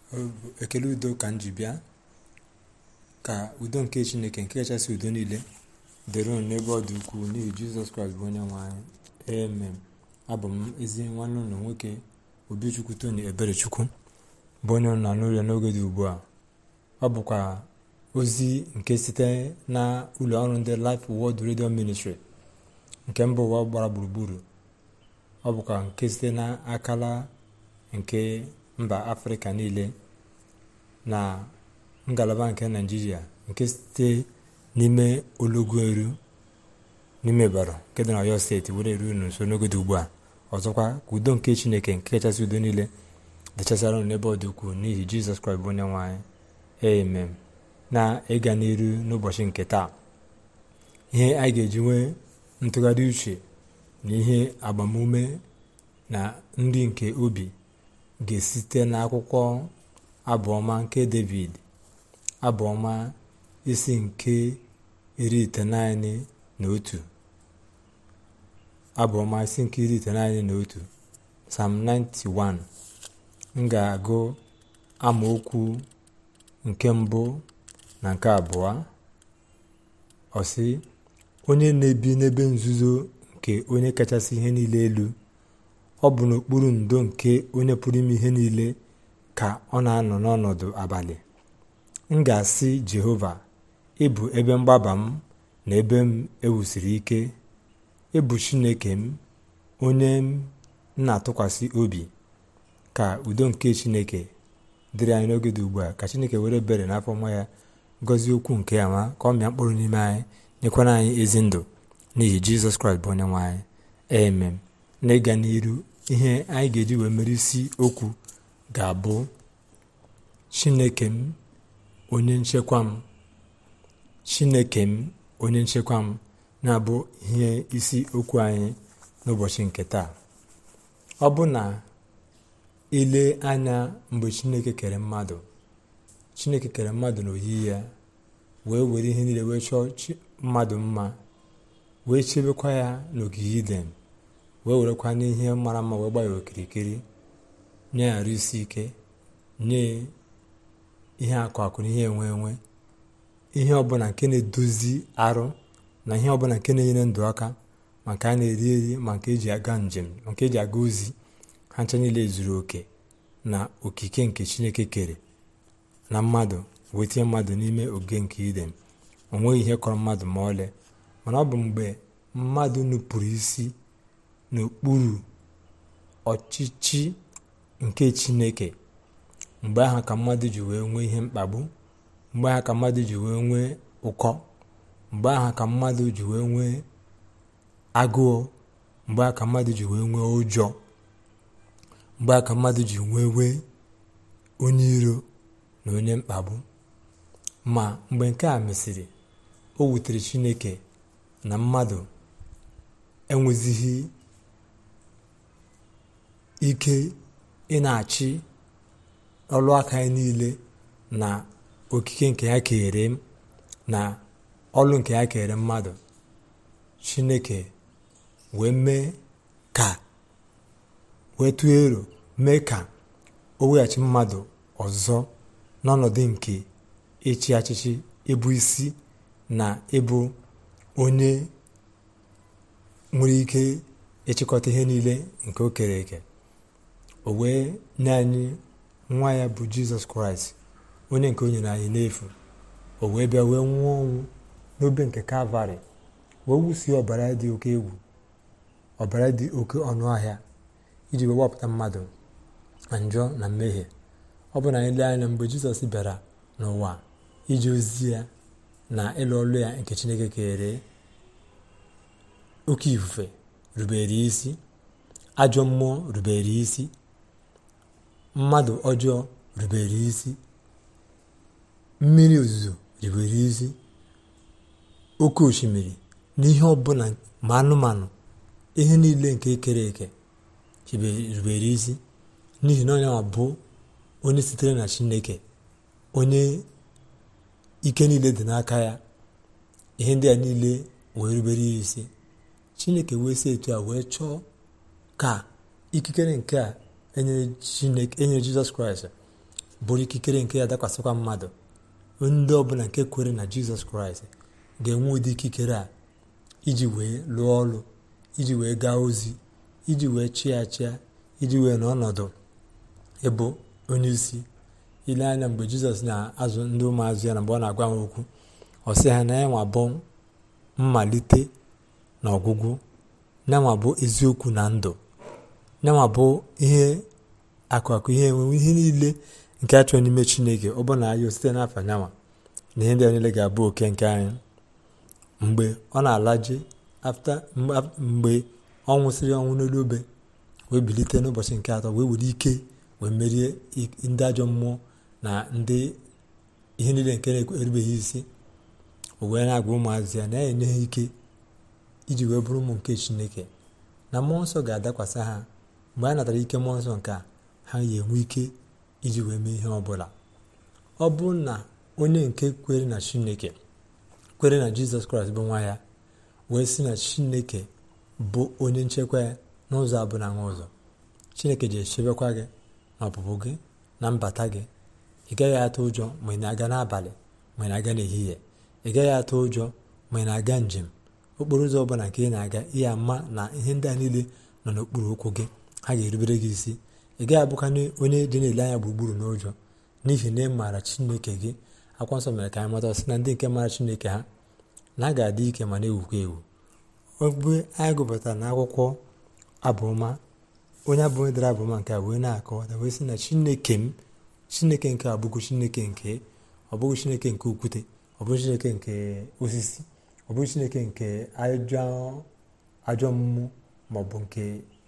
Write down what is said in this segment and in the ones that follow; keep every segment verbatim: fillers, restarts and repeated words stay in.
Ekele udo ka m ji bịa, ka udo nke Chineke nke kachasị udo niile dịrị unu n'ebe ọ dị ukwuu n'ihi Jizọs Kraịst bụ onye nwe anyị. Amen. Abụ m ezi nwanne ụlọ nwoke Obichukwu Tony Eberechukwu, bụ onye nọ n'ụlọ n'oge dị ugbu a. Ọ bụkwa ozi nke site na ụlọ ọrụ ndị Life Word Radio Ministry nke mba ụwa gbara gburugburu. Ọ bụkwa nke site na akala nke mba Afrịka niile na ngalaba nke Naịjirịa, nke site n'ime Olọgụrụ n'ime Ịbàrà nke dị n'Ọyọ steeti were eru unu nso n'oge dị ugbu a. Ọzọkwa ka udo nke Chineke nke kachasị udo niile dịchasara unu n'ebe ọ dị ukwuu n'ihi Jizọs Kraịst bụ onye nwe anyị. Amen. Na ịga n'iru n'ụbọchị nke taa, ihe anyị ga-eji nwee ntụgharị uche na ihe agbamume na nri nke obi ga-esite n'akwụkwọ abụọma nke David, abụọma isi nke iri itenaịnị na otu abụọma isi nke iri itenaịnị na otu Psalm ninety one. M ga-agụ amaokwu nke mbụ na nke abụọ. Ọ sị, onye na-ebi n'ebe nzuzo nke onye kachasị ihe niile elu, ọ bụ n'okpuru ndo nke onye pụrụ ime ihe niile ka ọ na-anọ n'ọnọdụ abalị. M ga-asị Jehova, ị bụ ebe mgbaba m na ebe m ewusiri ike. Ị bụ Chineke m, onye m na-atụkwasị obi. Ka udo nke Chineke dịrị anyị n'oge dị ugbu a. Ka Chineke were ebere n'afọ nwa ya gọzie okwu nke ya, ma ka ọ mịa mkpụrụ n'ime anyị, nyekwana anyị ezi ndụ n'ihi Jizọs Kraịst bụ onye nwe anyị. Amen. Na ịga n'iru, ihe anyị ga-eji wee mere isi okwu ga-abụ Chineke m, onye nchekwa m. Chineke m, onye nchekwa m, na-abụ ihe isi okwu anyị n'ụbọchị nke taa. Ọ bụ na ile anya, mgbe Chineke kere mmadụ, Chineke kere mmadụ n'oyiyi ya, wee were ihe niile wee chọọ mmadụ mma, wee chebekwa ya n'ogige Iden, wee werekwa n'ihe mara mma wee gbaa ya okirikiri, nye ya arụ isi ike, nye ihe akụ akụ na ihe enwe enwe, ihe ọbụla nke na-edozi arụ na ihe ọbụla nke na-enyere ndụ aka, ma nke a na-eri eri, ma nke eji aga njem, ma nke eji aga ozi. Ha ncha niile zuru oke na okike nke Chineke kere na mmadụ, wee tinye mmadụ n'ime oge nke Iden. O nweghị ihe kọrọ mmadụ ma ọlị, mana ọ bụ mgbe mmadụ nupụrụ isi n'okpuru ọchịchị nke Chineke, mgbe ahụ ka mmadụ ji wee nwee ihe mkpagbu, mgbe ahụ ka mmadụ ji wee nwee ụkọ, mgbe ahụ ka mmadụ ji wee nwee agụụ, mgbe ahụ ka mmadụ ji wee nwee ụjọ, mgbe ahụ ka mmadụ ji wee wee onye iro na onye mkpagbu. Ma mgbe nke a mesịrị, o wutere Chineke na mmadụ enwezighị ike ị na-achị ọlụ aka ya niile na okike nke ya kere na ọlụ nke ya kere mmadụ. Chineke wee mee ka wee tụọ ero, mee ka o weghachi mmadụ ọzọ n'ọnọdụ nke ịchị achịchị, ịbụ isi na ịbụ onye nwere ike ịchịkọta ihe niile nke o kere eke. O wee nye anyị nwa ya bụ Jizọs Kraịst, onye nke o nyere anyị n'efu. O wee bịa wee nwụọ ọnwụ n'obe nke Kalvarị, wee wusie ọbara dị oke egwu, ọbara dị oke ọnụ ahịa, iji wee gbapụta mmadụ na njọ na mmehie. Ọ bụ na anyị lee anya, mgbe Jizọs bịara n'ụwa iji ozi ya na ịlụ ọlụ ya nke Chineke kere, oke ifufe rubere isi, ajọ mmụọ rubere isi, mmadụ ọjọọ rubere isi, mmiri ozuzo rubere isi, oke osimiri na ihe ọbụla ma anụmanụ, ihe niile nke ekere eke rubere isi, n'ihi na onye bụ onye sitere na Chineke, onye ike niile dị n'aka ya. Ihe ndị a niile wee rubere isi. Chineke wee sị etu a wee chọọ ka ikikere nke a enyere Chineke, enyere Jizọs Kraịst, bụrụ ikikere nke ya dakwasịkwa mmadụ. Ndị ọbụla nke kwere na Jizọs Kraịst ga-enwe ụdị ikikere a iji wee lụọ ọrụ, iji wee gaa ozi, iji wee chịa chịa, iji wee n'ọnọdụ ịbụ onye isi. Ile anya mgbe Jizọs na-azụ ndị ụmụazụ ya na mgbe ọ na-agwa ha okwu, ọ sị ha na ya nwa bụ mmalite na ọgwụgwụ, nyanwa bụ eziokwu na ndụ, nyanwa bụ ihe akụakụ, ihe enwe ihe niile nke a chọrọ n'ime Chineke. Ọ bụ na anyị site n'afọ nyanwa na ihe ndị a niile ga-abụ oke nke anyị. Mgbe ọ na-alaje afta mgbe ọ nwụsịrị ọnwụ n'elu obe, wee bilite n'ụbọchị nke atọ, wee were ike wee merie ndị ajọ mmụọ na ndị ihe niile nke na-erubeghị isi. O wee na-agwa ụmụazị ya na ya enye ha ike iji wee bụrụ ụmụ nke Chineke, na mmụọ nsọ ga-adakwasị ha. Mgbe a natara ike mmụọ nsọ nke a, ha ga-enwe ike iji wee mee ihe ọbụla. Ọ bụ na onye nke kwere na Chineke, kwere na Jizọs Kraịst bụ nwa ya, wee sị na Chineke bụ onye nchekwa ya n'ụzọ abụla nwa ụzọ, Chineke ji echebekwa gị na ọpụpụ gị na mbata gị. Ị gaghị atụ ụjọ ma ị na-aga n'abalị ma ị na-aga n'ehihie. Ị gaghị atụ ụjọ ma ị na-aga njem. Okporo ụzọ ọbụla nke ị na-aga, ihe ama na ihe ndị a niile nọ n'okpuru ụkwụ gị, ha ga-erubere gị isi. Ị gaghị abụkwana onye dị na-ele anya gburugburu n'ụjọ, n'ihi na ị maara Chineke gị. Akwụkwọ nsọ mere ka anyị mata sị na ndị nke maara Chineke ha na a ga-adị ike ma na-ewukwa ewu. Mgbe anyị gụpụtara na akwụkwọ Abụọma, onye abụọ dere Abụọma nke a wee na-akọwata wee sị na Chineke m, Chineke nke abụghị Chineke nke ọ bụghị Chineke nke okwute, ọ bụghị Chineke nke osisi, ọ bụghị Chineke nke ajọ ajọ mmụọ maọbụ nke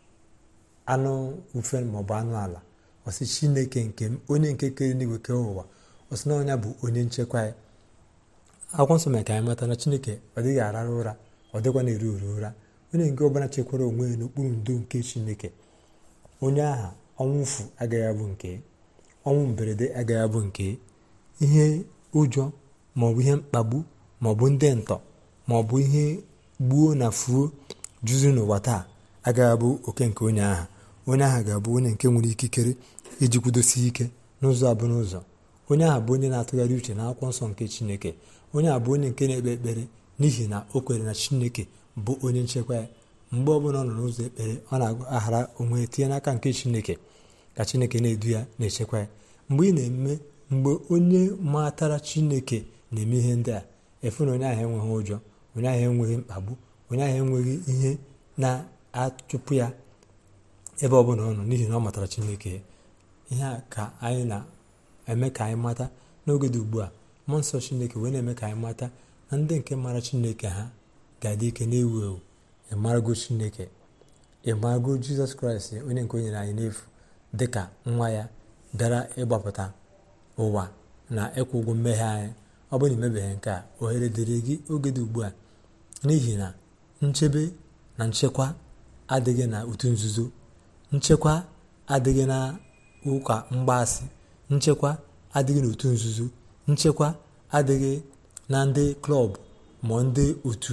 anụ ufe maọbụ anụ ala. Ọ sị Chineke nke m, onye nke kere n'igwe kee ụwa. Ọ sị na onye bụ onye nchekwa ya. Akwụkwọ nsọ mere ka anyị mata na Chineke ọ dịghị arara ụra, ọ dịkwa na-eru uru ụra. Onye nke ọbụla chekwara onwe ya n'okpuru ndo nke Chineke, onye aha ọnwụ ụfụ agaghị abụ nke, ọnwụ mberede agaghị abụ nke, ihe ụjọ maọbụ ihe mkpagbu maọbụ ndị ntọ maọbụ ihe gbuo na fuo juzi n'ụwa taa agaghị abụ oke nke onye aha. Onye aha ga-abụ onye nke nwere ikikere iji kwudosi ike n'ụzọ abụ n'ụzọ. Onye aha bụ onye na-atụgharị uche na akwụkwọ nsọ nke Chineke. Onye a bụ onye nke na-ekpe ekpere n'ihi na o kwere na Chineke bụ onye nchekwa ya. Mgbe ọbụla ọ nọ n'ụzọ ekpere, ọ na-aghara onwe tinye n'aka nke Chineke ka Chineke na-edu ya, na-echekwa ya. Mgbe ị na-eme mgbe onye matara Chineke na-eme ihe ndị a, efu na onye ahụ enweghị ụjọ, onye ahụ enweghị mkpagbu, onye ahụ enweghị ihe na-achụpụ ya ebe ọbụla ọ nọ, n'ihi na ọ matara Chineke. Ihe a ka anyị na-eme ka anyị mata n'oge dị ugbu a. Mmụọ nsọ Chineke wee na-eme ka anyị mata na ndị nke mara Chineke ha ga-adị ike na-ewu ewu. Ịmarago Chineke, ịmarago Jizọs Kraịst, onye nke o nyere anyị n'efu dịka nwa ya bịara ịgbapụta ụwa na ịkwụ ụgwọ mmehie anyị. Ọ bụrụ na imebeghị nke a, ohere dịrị gị oge dị ugbu a, n'ihi na nchebe na nchekwa adịghị na otu nzuzo, nchekwa adịghị na ụka mgbaasị, nchekwa adịghị n'otu nzuzo, nchekwa adịghị na ndị klọb ma ndị otu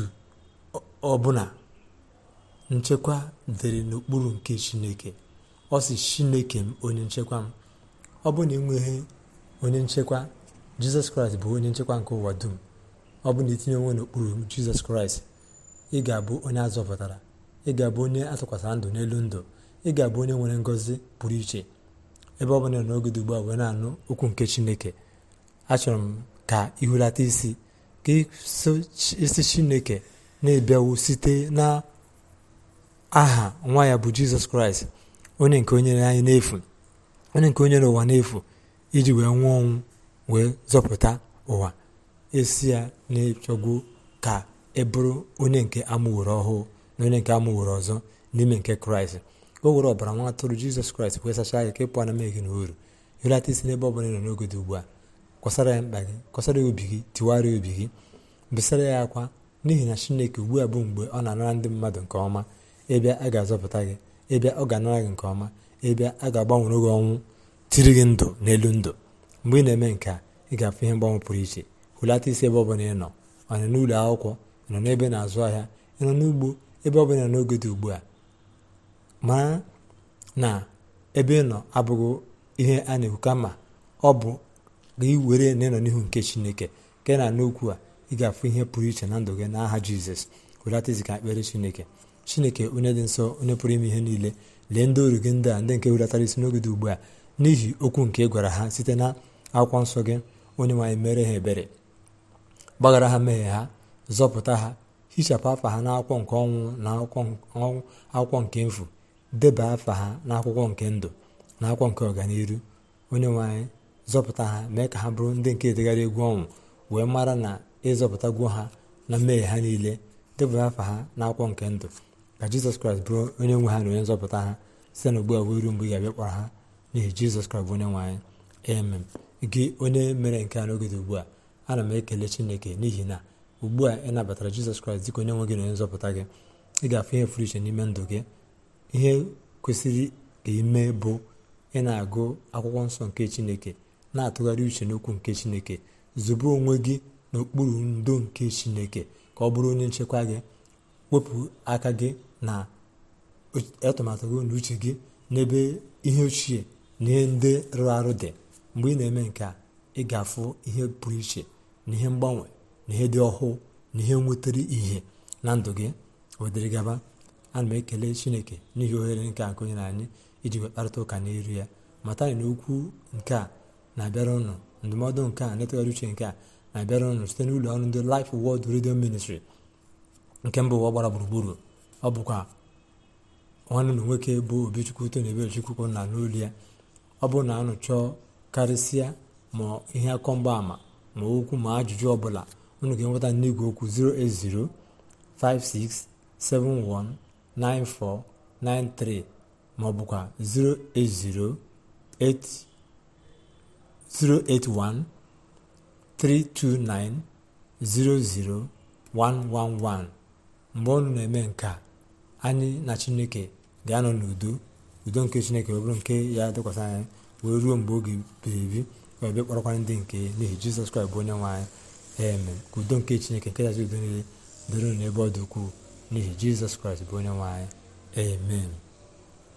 ọbụla. Nchekwa dịrị n'okpuru nke Chineke. Ọ sị Chineke m onye nchekwa m. Ọ bụ na enweghị onye nchekwa, Jizọs Kraịst bụ onye nchekwa nke ụwa dum. Ọ bụ na itinye onwe n'okpuru Jizọs Kraịst, ị ga-abụ onye azọpụtara, ị ga-abụ onye atụkwasịra ndụ n'elu ndụ, ị ga-abụ onye nwere ngọzi pụrụ iche. Ebe ọ bụla n'oge dị ugbu a wee na-anụ okwu nke Chineke, achọrọ m ka ihulata isi ka isi Chineke na-ebiawu site na aha nwa ya bụ Jizọs Kraịst, onye nke onye anyị n'efu, onye nke onye n'ụwa n'efu, iji wee nwụọ ọnwụ wee zọpụta ụwa. Esi ya na-echọgwu ka ị bụrụ onye nke amụworo ọhụụ na onye nke amụworo ọzọ n'ime nke Kraịst. O were ọbara nwa atụrụ Jizọs Kraịst wee sachaa ya ka ị pụọ na mmehie gị na uru. Ihulata isi n'ebe ọ bụla nọ n'oge dị ugbu a, kwasara ya mkpa gị, kwasara ya obi gị, tiwara ya obi gị, besara ya akwa, n'ihi na Chineke ugbu a bụ mgbe ọ na-anara ndị mmadụ nke ọma. Ịbịa a ga-azọpụta gị, ịbịa ọ ga-anara gị nke ọma, ịbịa a ga-agbanwere gị ọnwụ, tiri gị ndụ n'elu ndụ. Mgbe ị na-eme nke a, ị ga-afụ ihe mgbanwe pụrụ iche. Hulata isi ebe ọ bụla ị nọ, ọ nọ n'ụlọ akwụkwọ, ị nọ n'ebe na-azụ ahịa, ị nọ n'ugbo, ebe ọ bụla n'oge dị ugbu a, mara na ebe ị nọ abụghị ihe a na-ekwu, kama ọ bụ ga iwere na ịnọ n'ihu nke Chineke nke na n'okwu a ị ga-afụ ihe pụrụ iche na ndụ gị n'aha Jizọs. Welata isi ka ekpere Chineke. Chineke onye dị nsọ, onye pụrụ ime ihe niile, lee ndị oru gị ndị a ndị nke hulatara isi n'oge dị ugbu a n'ihi okwu nke ị gwara ha site na akwụkwọ nsọ gị. Onye nwaanyị mere ha ebere, gbaghara ha mmehie ha, zọpụta ha, hichapụ afa ha n'akwụkwọ nke ọnwụ na akwụkwọ nke mfu, deba afa ha n'akwụkwọ nke ndụ na akwụkwọ nke ọganiru. Onye nwaanyị zọpụta ha, mee ka ha bụrụ ndị nke edegara egwu ọnwụ, wee mara na ịzọpụtagwo ha na mmehie ha niile, deba afa ha n'akwụkwọ nke ndụ, ka Jizọs Kraịst bụrụ onye nwe ha na onye nzọpụta ha site na ugbu a wee ruo mgbe ị ga-abịa kpọrọ ha n'ihi Jizọs Kraịst bụ onye nwaanyị. Amen. Gị onye mere nke a n'oge dị ugbu a, ana m ekele Chineke n'ihi na ugbu a ị nabatara Jizọs Kraịst dịka onye nwe gị na onye nzọpụta gị. Ị ga-afụ ihe pụrụ iche n'ime ndụ gị. Ihe kwesịrị ka ime bụ ị na-agụ akwụkwọ nsọ nke Chineke, na-atụgharị uche n'okwu nke Chineke, zube onwe gị n'okpuru ndo nke Chineke ka ọ bụrụ onye nchekwa gị. Wepụ aka gị na atụmatụ gị na uche gị n'ebe ihe ochie na ihe ndị rụrụ arụ dị. Mgbe ị na-eme nke a, ị ga-afụ ihe pụrụ iche na ihe mgbanwe na ihe dị ọhụụ na ihe nwetara ihe na ndụ gị wedịrị gaba. Ana m ekele Chineke n'ihi ohere nke a nke onye na anyị iji wekparịta ụka n'iru ya. Mata na okwu nke a na-abịara ụnụ, ndụmọdụ nke a na-etụgharị uche nke a na-abịara ụnụ site n'ụlọ ọrụ ndị Life Word Radio Ministry nke mba ụwa gbara gburugburu. Ọ bụkwa nwanne na nwoke bụ Obichukwu Tony Eberechukwu na n'olu ya. Ọ bụrụ na unu chọọ karịsịa ma ihe akọ mgbaama ma okwu ma ajụjụ ọbụla, unu ga-enweta n'igwe okwu zero eight zero five six seven one nine four nine three ma ọ bụkwa zero eight zero eight one three two nine zero zero one one one. Mgbe ọnụ na-eme nke a, anyị na Chineke ga-anọ n'udo. Udo nke Chineke ọ bụrụ nke ya dịkwasị anyị wee ruo mgbe oge biri ebi ka ọbịa kpọrọkwa ndị nke n'ihi Jizọs Kraịst bụ onye nwe anyị. Amen. Ka udo nke Chineke nke kachasị udo niile dịrị n'ebe ọ dị ukwuu n'ihi Jizọs Kraịst bụ onye nwe anyị. Amen.